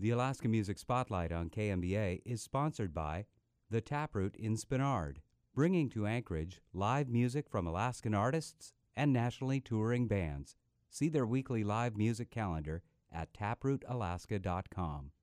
The Alaska Music Spotlight on KMBA is sponsored by The Taproot in Spenard, bringing to Anchorage live music from Alaskan artists and nationally touring bands. See their weekly live music calendar at taprootalaska.com.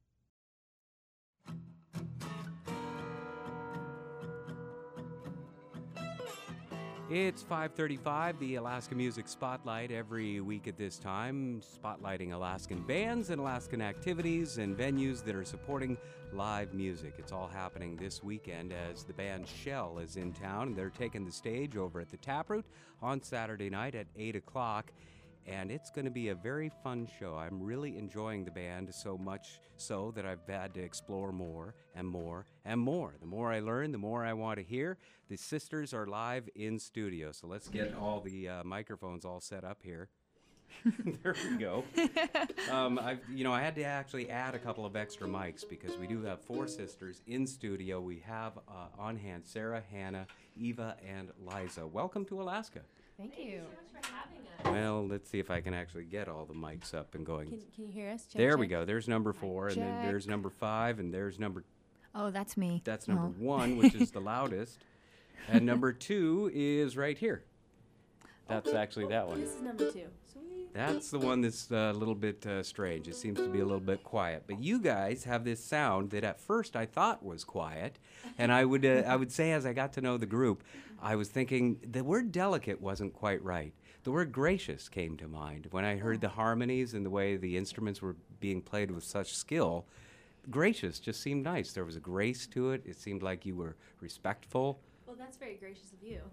It's 5:35, the Alaska Music Spotlight, every week at this time, spotlighting Alaskan bands and Alaskan activities and venues that are supporting live music. It's all happening this weekend as the band Shell is in town, and they're taking the stage over at the Taproot on Saturday night at 8 o'clock. And it's going to be a very fun show. I'm really enjoying the band so much so that I've had to explore more and more and more. The more I learn, the more I want to hear. The sisters are live in studio, so let's get all the microphones all set up here. There we go. I had to actually add a couple of extra mics because we do have four sisters in studio. We have on hand Sarah, Hannah, Eva, and Liza. Welcome to Alaska. Thank you. Thank you so much for having us. Well, let's see if I can actually get all the mics up and going. Can you hear us? Check, There check. we go. There's number 4, and then there's number 5, and there's number... Oh, that's me. That's number 1, which is the loudest. And number 2 is right here. That's actually that one. This is number 2. Sweet. That's the one that's a little bit strange. It seems to be a little bit quiet. But you guys have this sound that at first I thought was quiet. And I would say as I got to know the group, I was thinking the word delicate wasn't quite right. The word gracious came to mind. When I heard the harmonies and the way the instruments were being played with such skill, gracious just seemed nice. There was a grace to it. It seemed like you were respectful. Well, that's very gracious of you.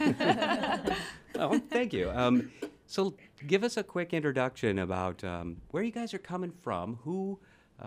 Oh, thank you. So give us a quick introduction about where you guys are coming from, who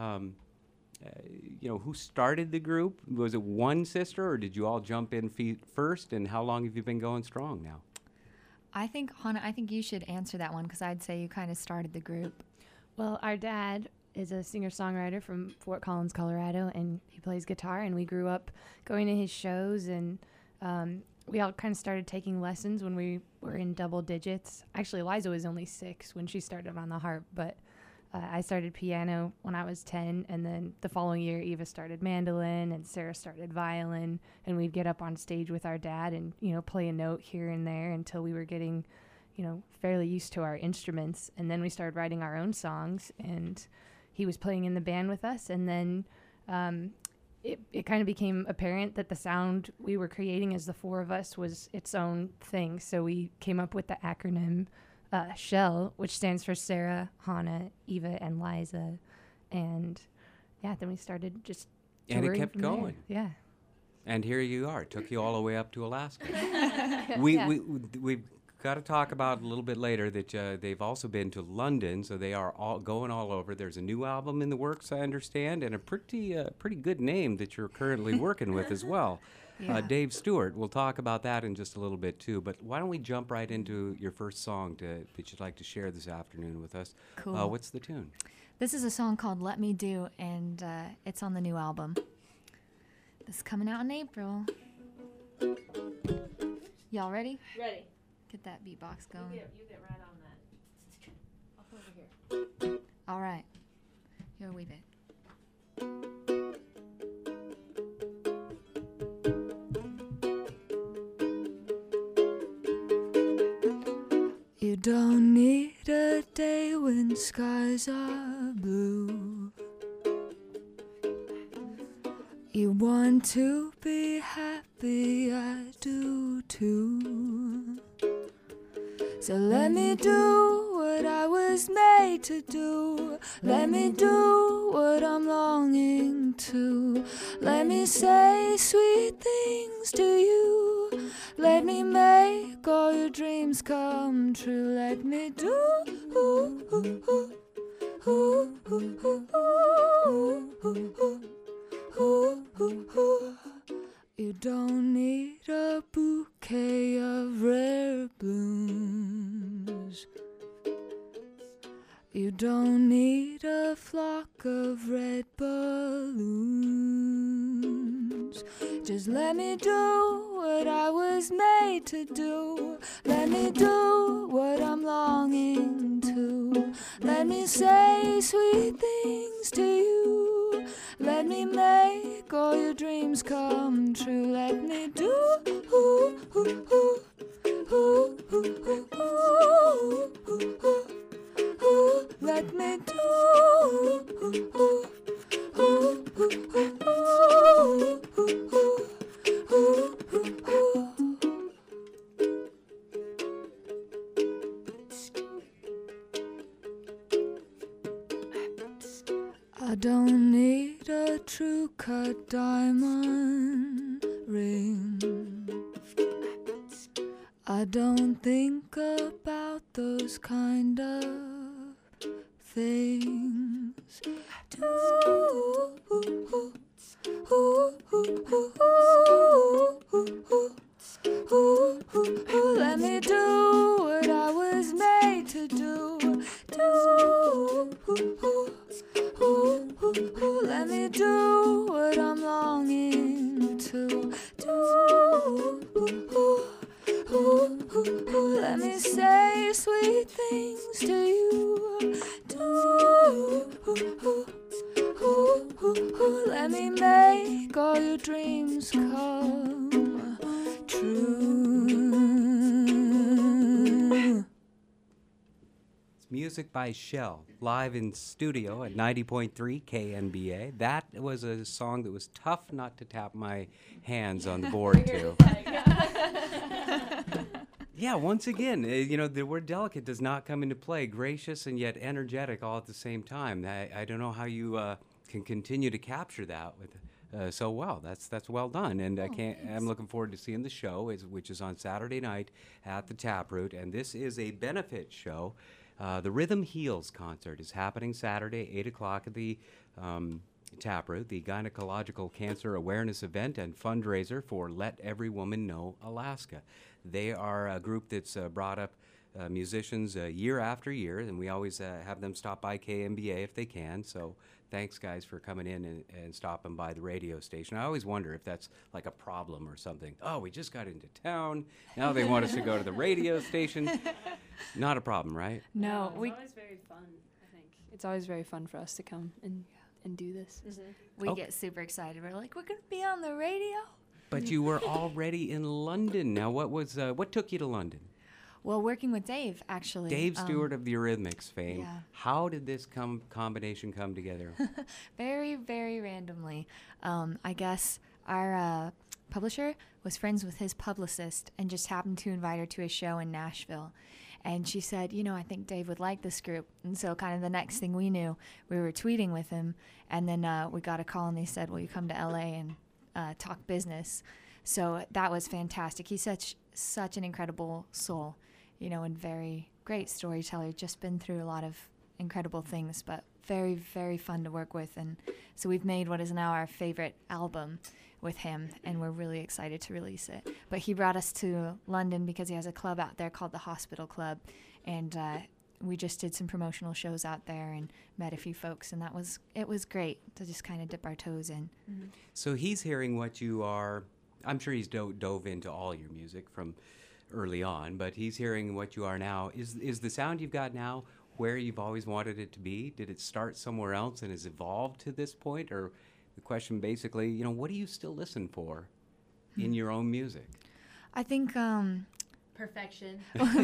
started the group? Was it one sister, or did you all jump in feet first, and how long have you been going strong now? I think, Hannah, you should answer that one because I'd say you kind of started the group. Well, our dad is a singer-songwriter from Fort Collins, Colorado, and he plays guitar, and we grew up going to his shows, and we all kind of started taking lessons when we were in double digits. Actually, Liza was only 6 when she started on the harp, but I started piano when I was 10, and then the following year, Eva started mandolin, and Sarah started violin, and we'd get up on stage with our dad and, play a note here and there until we were getting, fairly used to our instruments. And then we started writing our own songs, and he was playing in the band with us, and then it kind of became apparent that the sound we were creating as the four of us was its own thing. So we came up with the acronym SHELL, which stands for Sarah, Hannah, Eva, and Liza. And then we started just And it touring kept from there. going. Yeah. And here you are. It took you all the way up to Alaska. We've got to talk about a little bit later that they've also been to London, so they are all going all over. There's a new album in the works, I understand, and a pretty good name that you're currently working with as well. Yeah. Dave Stewart. We'll talk about that in just a little bit too. But why don't we jump right into your first song that you'd like to share this afternoon with us? Cool. What's the tune? This is a song called Let Me Do, and it's on the new album. This is coming out in April. Y'all ready? Ready. Get that beatbox going. You get right on that. I'll come over here. All right. Here we bit. You don't need a day when skies are blue. You want to be happy, I do too. So let me do what I was made to do. Let me do what I'm longing to. Let me say sweet things to you. Let me make all your dreams come true. Let me do You don't need a bouquet of rare blooms. You don't need a flock of red balloons. Just let me do what I was made to do. Let me do what I'm longing to. Let me say sweet things to you. let me make all your dreams come true. Let me do let me do I don't need a true cut diamond ring. I don't think about those kind of things. Let me do what I was made to do. Let me do what I'm longing to do. Let me say sweet things to you. Let me make all your dreams come true. It's music by Shell, live in studio at 90.3 KNBA. That was a song that was tough not to tap my hands on the board to. Yeah, once again, the word delicate does not come into play. Gracious and yet energetic all at the same time. I don't know how you can continue to capture that with so well. That's well done, and I'm looking forward to seeing the show, which is on Saturday night at the Taproot, and this is a benefit show. The Rhythm Heals concert is happening Saturday, 8 o'clock at the Taproot, the Gynecological Cancer Awareness Event and fundraiser for Let Every Woman Know Alaska. They are a group that's brought up musicians year after year, and we always have them stop by KMBA if they can. So thanks, guys, for coming in and stopping by the radio station. I always wonder if that's like a problem or something. Oh, we just got into town. Now they want us to go to the radio station. Not a problem, right? No, it's always very fun, I think. It's always very fun for us to come and do this. We get super excited. We're like, we're going to be on the radio. But you were already in London. Now, what took you to London? Well, working with Dave, actually. Dave Stewart of the Eurythmics fame. Yeah. How did this combination come together? Very, very randomly. I guess our publisher was friends with his publicist and just happened to invite her to a show in Nashville. And she said, I think Dave would like this group. And so kind of the next thing we knew, we were tweeting with him. And then we got a call and they said, will you come to LA and talk business? So that was fantastic. He's such an incredible soul, and very great storyteller. Just been through a lot of incredible things, but very, very fun to work with. And so we've made what is now our favorite album with him, and we're really excited to release it. But he brought us to London because he has a club out there called the Hospital Club, and we just did some promotional shows out there and met a few folks, and it was great to just kind of dip our toes in. Mm-hmm. So he's hearing what you are. I'm sure he's dove into all your music from early on, but he's hearing what you are now. Is the sound you've got now where you've always wanted it to be? Did it start somewhere else and has evolved to this point? Or the question basically, what do you still listen for in your own music? I think perfection.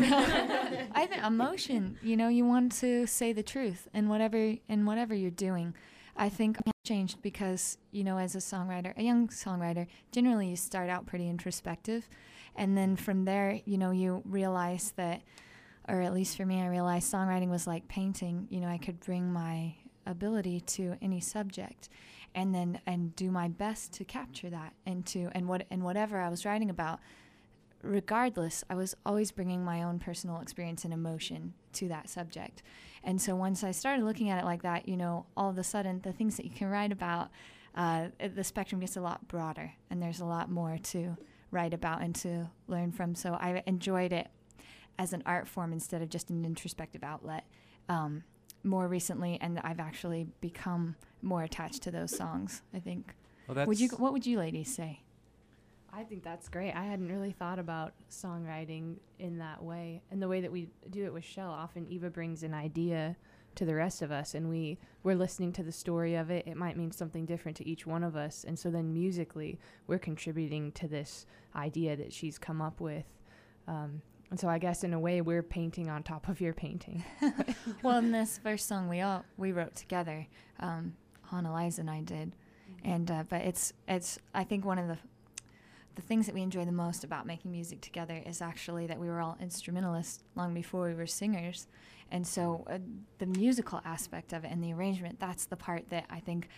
I think emotion. You want to say the truth in whatever you're doing. I think it changed because, as a young songwriter, generally you start out pretty introspective. And then from there, you realize that, or at least for me, I realized songwriting was like painting. I could bring my ability to any subject and do my best to capture that and whatever I was writing about. Regardless, I was always bringing my own personal experience and emotion to that subject. And so once I started looking at it like that, all of a sudden the things that you can write about, the spectrum gets a lot broader, and there's a lot more to write about and to learn from. So I enjoyed it as an art form instead of just an introspective outlet more recently, and I've actually become more attached to those songs, I think. Well, what would you ladies say? I think that's great. I hadn't really thought about songwriting in that way. And the way that we do it with Shell, often Eva brings an idea to the rest of us, and we're listening to the story of it. It might mean something different to each one of us, and so then musically we're contributing to this idea that she's come up with. And so I guess in a way we're painting on top of your painting. Well, in this first song we wrote together, Hannah, Liza, and I did, and but it's I think one of the things that we enjoy the most about making music together is actually that we were all instrumentalists long before we were singers, and so the musical aspect of it and the arrangement, that's the part that I think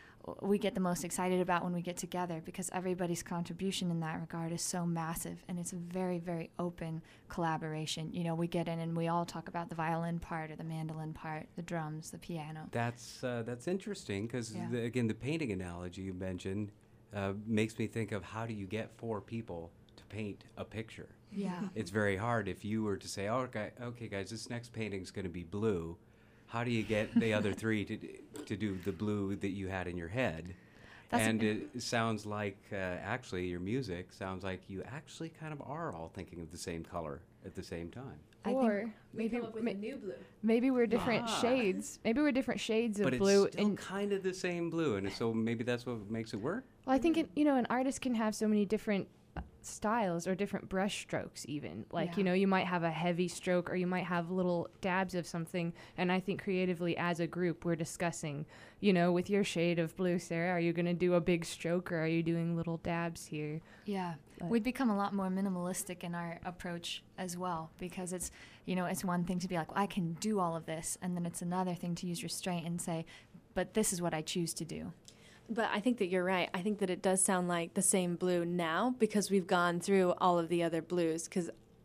we get the most excited about when we get together, because everybody's contribution in that regard is so massive, and it's a very, very open collaboration. You know, we get in and we all talk about the violin part or the mandolin part, the drums, the piano. That's interesting, because again, the painting analogy you mentioned makes me think of, how do you get 4 people to paint a picture? Yeah. It's very hard. If you were to say, oh, okay guys, this next painting's going to be blue, how do you get the other 3 to do the blue that you had in your head? And it sounds like, actually, your music sounds like you actually kind of are all thinking of the same color at the same time. Or maybe come up with a new blue. Maybe we're different shades. Maybe we're different shades of But blue. it's still kind of the same blue, and so maybe that's what makes it work? Well, I think an artist can have so many different styles or different brush strokes even. Like, you might have a heavy stroke, or you might have little dabs of something. And I think creatively as a group, we're discussing, with your shade of blue, Sarah, are you going to do a big stroke, or are you doing little dabs here? Yeah. We'd become a lot more minimalistic in our approach as well, because it's one thing to be like, well, I can do all of this. And then it's another thing to use restraint and say, but this is what I choose to do. But I think that you're right. I think that it does sound like the same blue now, because we've gone through all of the other blues. Because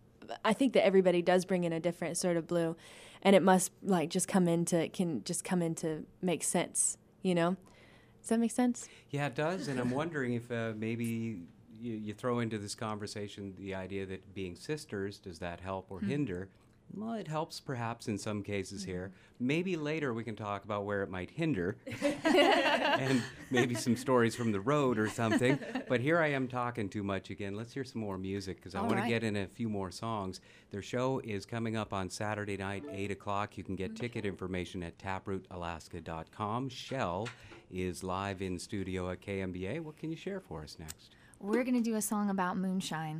I think that everybody does bring in a different sort of blue, and it must can just come in to make sense. Does that make sense? Yeah, it does. And I'm wondering if maybe you throw into this conversation the idea that being sisters, does that help or hinder? Well, it helps perhaps in some cases here. Maybe later we can talk about where it might hinder and maybe some stories from the road or something. But here I am talking too much again. Let's hear some more music, because I want to get in a few more songs. Their show is coming up on Saturday night, 8 o'clock. You can get ticket information at taprootalaska.com. Shell is live in studio at KMBA. What can you share for us next? We're going to do a song about moonshine.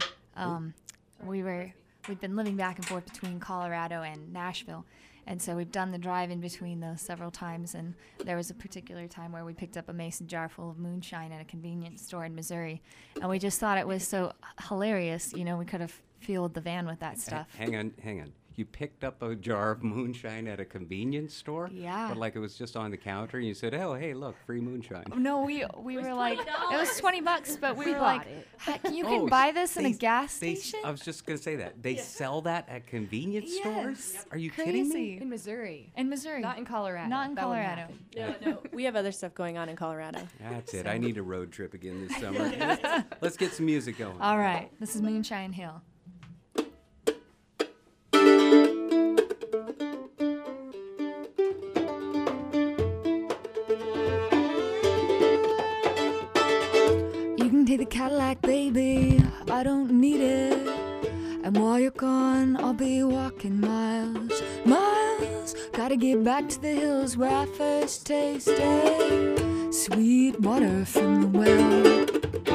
We've been living back and forth between Colorado and Nashville, and so we've done the drive in between those several times, and there was a particular time where we picked up a mason jar full of moonshine at a convenience store in Missouri, and we just thought it was so hilarious. We could have fueled the van with that stuff. Hang on. You picked up a jar of moonshine at a convenience store? Yeah. But like it was just on the counter, and you said, oh, hey, look, free moonshine. No, we were like, it was $20, but we were like, you can Oh, buy this in a they- gas station? I was just going to say that. They sell that at convenience stores? Yes. Are you kidding me? Crazy. In Missouri. In Missouri. Not in Colorado. Not in That wouldn't Colorado. happen. No. We have other stuff going on in Colorado. That's it. I need a road trip again this summer. Let's get some music going. All right. This is Moonshine Hill. You can take the Cadillac, baby, I don't need it. And while you're gone, I'll be walking miles, miles. Gotta get back to the hills where I first tasted sweet water from the well.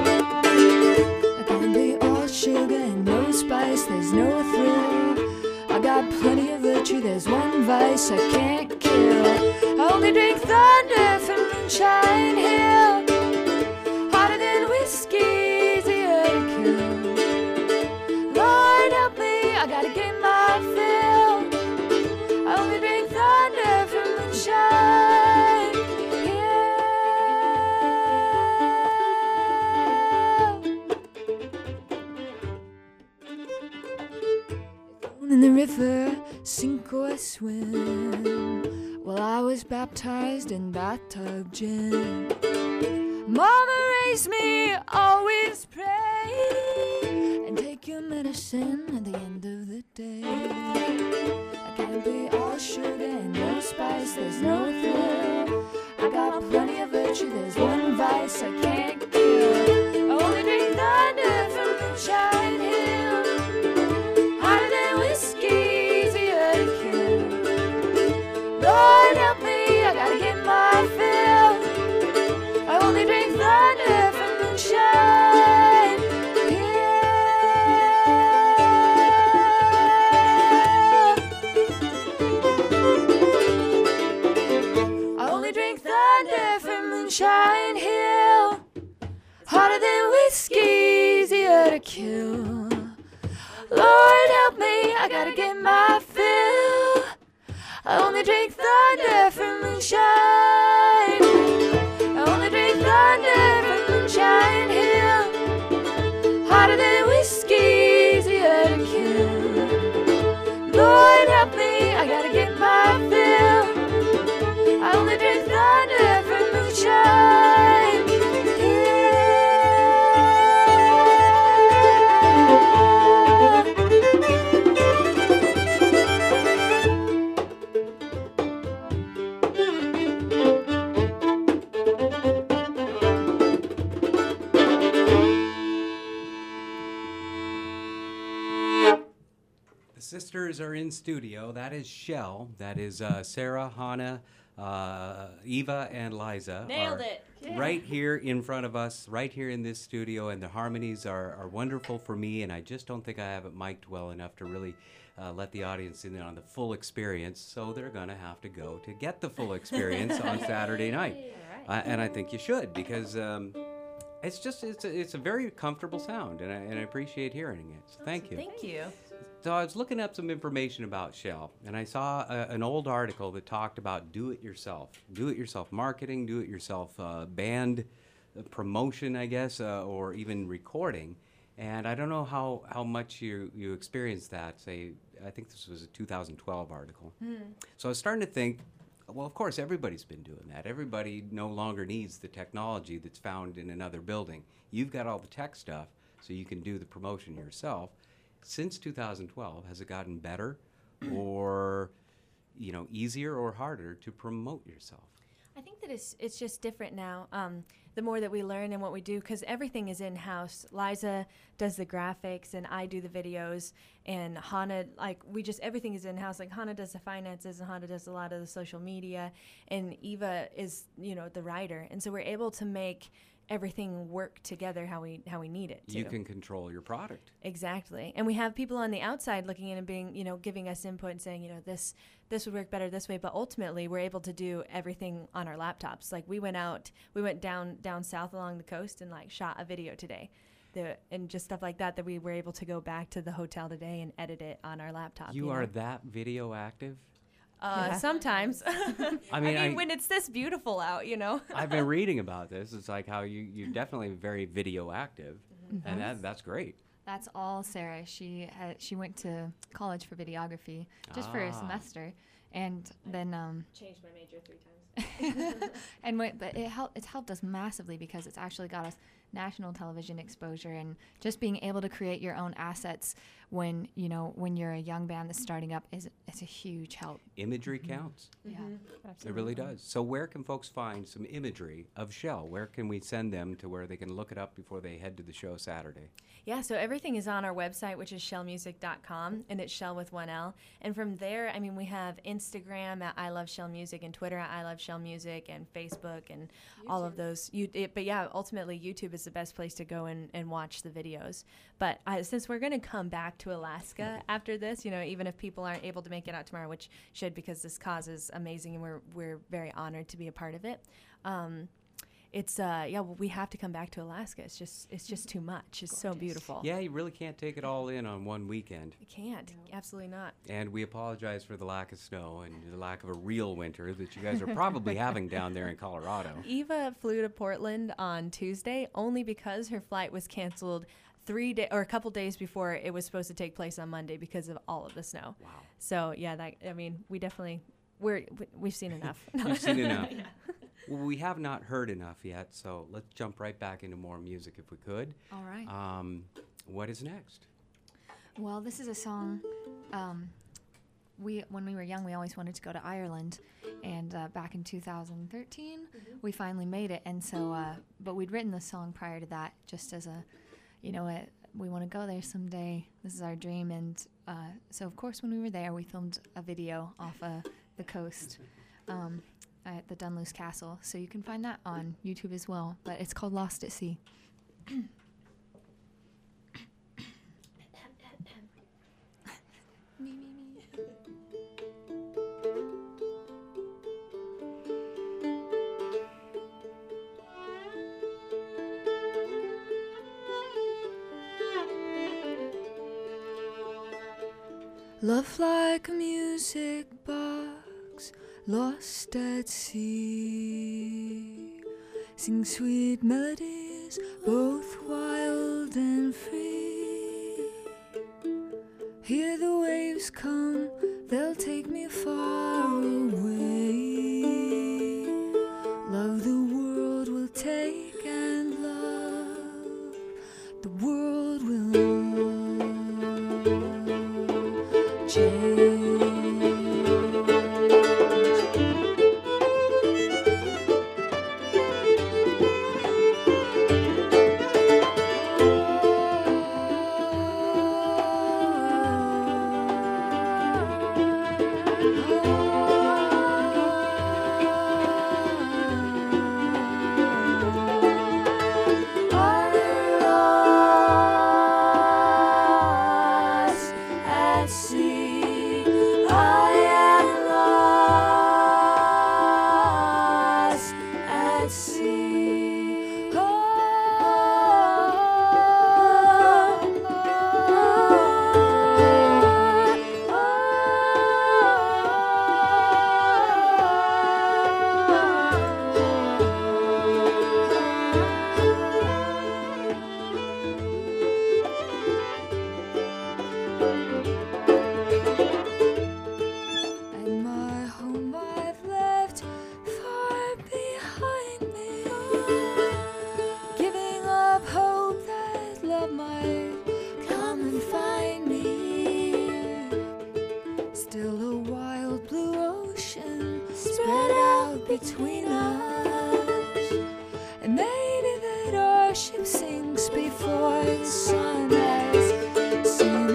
I gotta be all sugar and no spice, there's no thrill. I got plenty of virtue, there's one vice I can't kill. I only drink thunder from Moonshine Hill. Hotter than whiskey, easier to kill. Lord help me, I gotta get my fill. I only drink thunder from Moonshine Hill. In the river, sink or swim. Well, I was baptized in bathtub gin. Mama raised me, always pray, and take your medicine at the end of the day. I can't be all sugar and no spice, there's no thrill. I got plenty of virtue, there's one vice I can't kill. I only drink thunder from Moonshine Hill. Hotter than whiskey, easier to kill. Lord, thunder from Moonshine Hill. Harder than whiskey, easier to kill. Lord help me, I gotta get my fill. I only drink thunder from moonshine. I only drink thunder from Moonshine Hill. Harder than whiskey, easier to kill. Lord help me, I gotta get my fill. I only drink thunder from Moonshine Hill. Sisters are in studio. That is Shell. That is Sarah, Hannah, Eva, and Liza. Nailed are it. Right here in front of us, right here in this studio, and the harmonies are wonderful for me, and I just don't think I have it mic'd well enough to really let the audience in on the full experience, so they're going to have to go to get the full experience on Saturday night. And I think you should, because it's a very comfortable sound, and I appreciate hearing it. So thank you. Thank you. So I was looking up some information about Shell, and I saw an old article that talked about do-it-yourself marketing, do-it-yourself band promotion, I guess, or even recording. And I don't know how much you experienced that. Say, I think this was a 2012 article. So I was starting to think, well, of course, everybody's been doing that. Everybody no longer needs the technology that's found in another building. You've got all the tech stuff, so you can do the promotion yourself. Since 2012, has it gotten better or, easier or harder to promote yourself? I think that it's just different now. The more that we learn and what we do, because everything is in-house. Liza does the graphics, and I do the videos, and Hannah, everything is in-house. Like, Hannah does the finances, and Hannah does a lot of the social media, and Eva is, the writer. And so we're able to make everything work together how we need it to. You can control your product. Exactly. And we have people on the outside looking in and being, giving us input and saying, this would work better this way. But ultimately, we're able to do everything on our laptops. Like, we went down south along the coast and shot a video today. And just stuff like that we were able to go back to the hotel today and edit it on our laptop. You are that video active? Sometimes. I mean, when it's this beautiful out, I've been reading about this. It's like how you're definitely very video active, and that's great. That's all Sarah. She went to college for videography just for a semester, and then changed my major 3 times. but it's helped us massively because it's actually got us national television exposure, and just being able to create your own assets when you're a young band that's starting up it's a huge help. Imagery counts. Yeah, it really does. So where can folks find some imagery of Shell? Where can we send them to where they can look it up before they head to the show Saturday? Yeah, so everything is on our website, which is shellmusic.com, and it's Shell with one L. And from there, we have Instagram at I Love Shell Music, and Twitter at I Love Shell Music, and Facebook, and YouTube. All of those. But yeah, ultimately, YouTube is the best place to go and watch the videos. But since we're going to come back to Alaska after this, even if people aren't able to make it out tomorrow, which should, because this cause is amazing, and we're very honored to be a part of it. We have to come back to Alaska. It's just too much. It's so beautiful. Yeah, you really can't take it all in on one weekend. You can't. No. Absolutely not. And we apologize for the lack of snow and the lack of a real winter that you guys are probably having down there in Colorado. Eva flew to Portland on Tuesday only because her flight was canceled a couple days before it was supposed to take place on Monday because of all of the snow. Wow. So yeah, we've seen enough. You've seen enough. Yeah. Well, we have not heard enough yet, so let's jump right back into more music if we could. All right. What is next? Well, this is a song. When we were young, we always wanted to go to Ireland, and back in 2013, we finally made it. And so, but we'd written the song prior to that, just as we want to go there someday. This is our dream, and so of course, when we were there, we filmed a video off the coast. At the Dunluce Castle, so you can find that on YouTube as well, but it's called Lost at Sea. Love like a music box lost at sea. Sing sweet melodies, both wild and free. Hear the waves come, they'll take me far away. Love the world will take and love the world will change. Between us, and maybe that our ship sinks before the sun has seen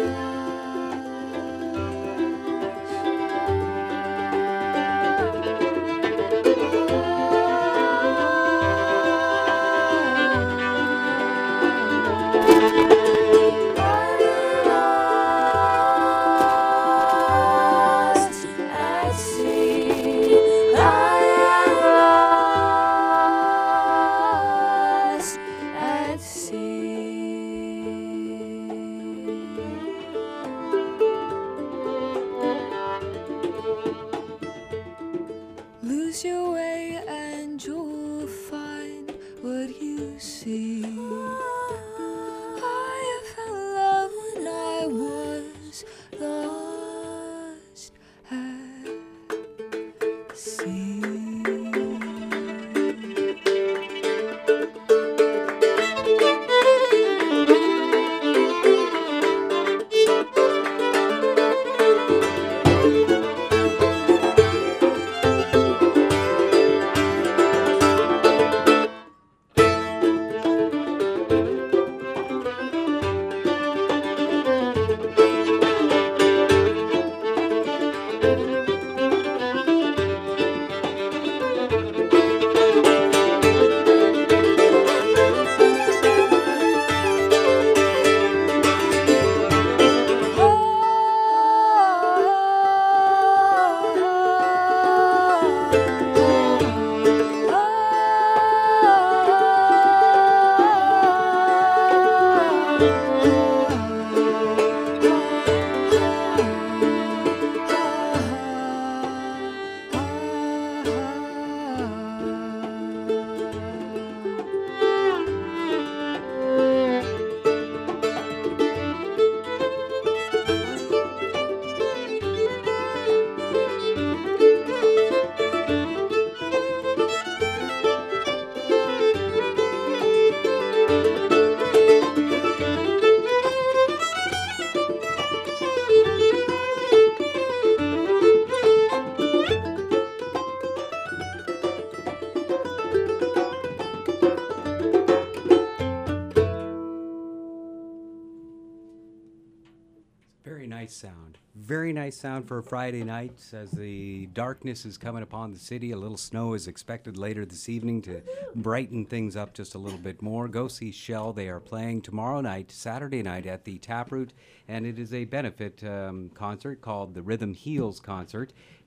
lose your way and you'll find what you see. I have found love when I was lost at sea. Very nice sound for a Friday night as the darkness is coming upon the city. A little snow is expected later this evening to brighten things up just a little bit more. Go see Shell. They are playing tomorrow night, Saturday night at the Taproot, and it is a benefit concert called the Rhythm Heals Concert.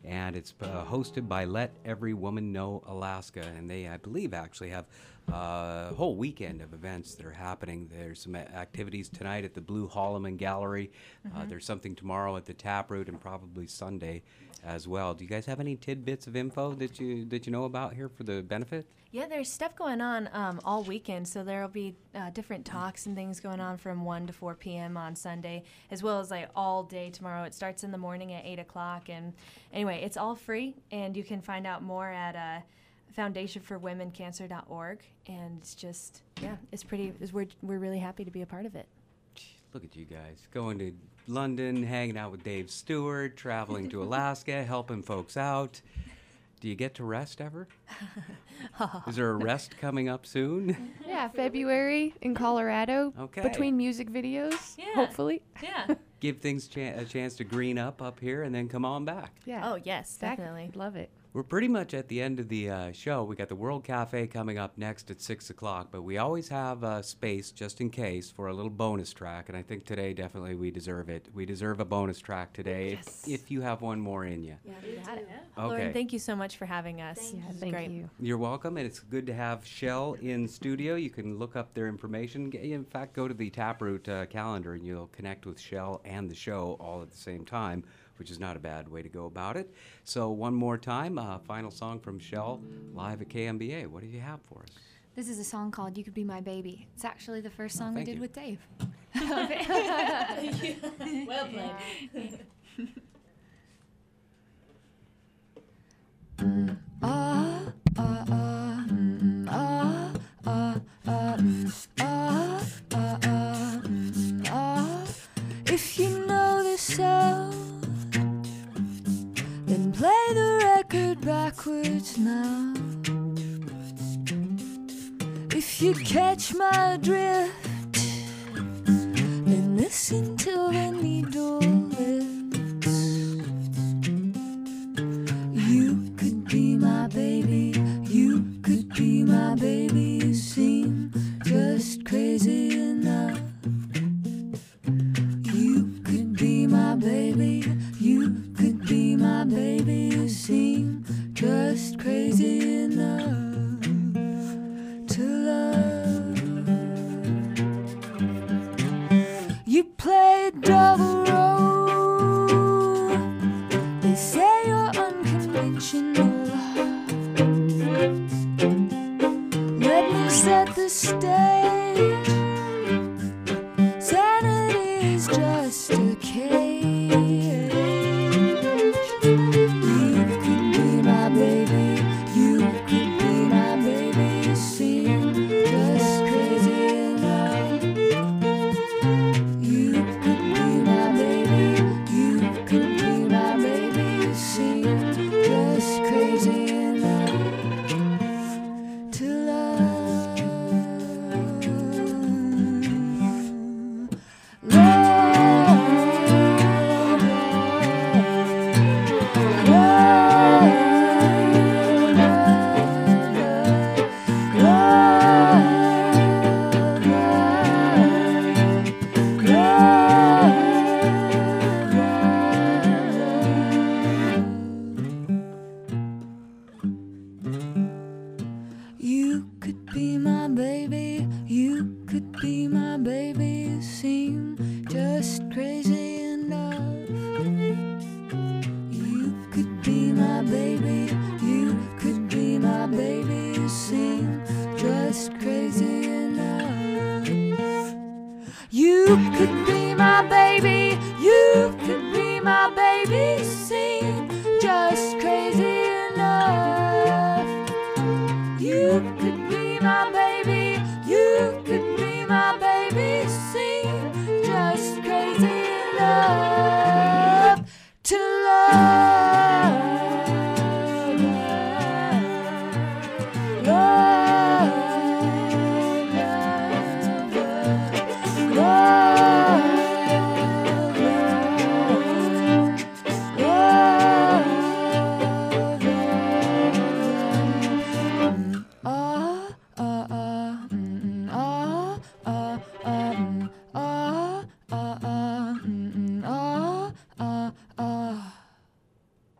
and it's hosted by Let Every Woman Know Alaska, and they, I believe, actually have a whole weekend of events that are happening. There's some activities tonight at the Blue Holloman Gallery. There's something tomorrow at the Taproot, and probably Sunday as well. Do you guys have any tidbits of info that you know about here for the benefit? Yeah, there's stuff going on all weekend, so there'll be different talks and things going on from 1 to 4 p.m. on Sunday, as well as like all day tomorrow. It starts in the morning at 8 o'clock, and anyway, it's all free, and you can find out more at foundationforwomencancer.org, and it's just, yeah, we're really happy to be a part of it. Look at you guys going to London, hanging out with Dave Stewart, traveling to Alaska, helping folks out. Do you get to rest ever? Is there a rest coming up soon? Yeah, February in Colorado. Okay. Between music videos, Yeah. hopefully. Yeah. Give things a chance to green up here and then come on back. Yeah. Oh, yes, definitely. Love it. We're pretty much at the end of the show. We got the World Cafe coming up next at 6 o'clock, but we always have space just in case for a little bonus track, and I think today definitely we deserve it. We deserve a bonus track today if you have one more in you. Yeah, we got it. Okay. Lauren, thank you so much for having us. Yeah, This is thank great. you. You're welcome, and it's good to have Shell in studio. You can look up their information. In fact, go to the Taproot calendar, and you'll connect with Shell and the show all at the same time, which is not a bad way to go about it. So one more time, final song from Shell, live at KMBA. What do you have for us? This is a song called You Could Be My Baby. It's actually the first song we thank did you. with Dave. Well played. If you know the sound, then play the record backwards now. If you catch my drift, then listen till the needle lifts. You could be my baby, you could be my baby. You seem just crazy enough. You could be my baby, you could be my baby. You seem just crazy enough to love. You play double role. They say you're unconventional. Let me set the stage. Sanity is just a cage. You could be my baby, you could be my baby. You seem just crazy enough. You could be my baby, you could be my baby. You seem just crazy enough to love. You could be my baby, you could be my baby. You seem just crazy enough. You could be my baby, you could be my baby. You seem just crazy enough. You could be my baby, you could be my baby. You seem just crazy enough. You could be my baby.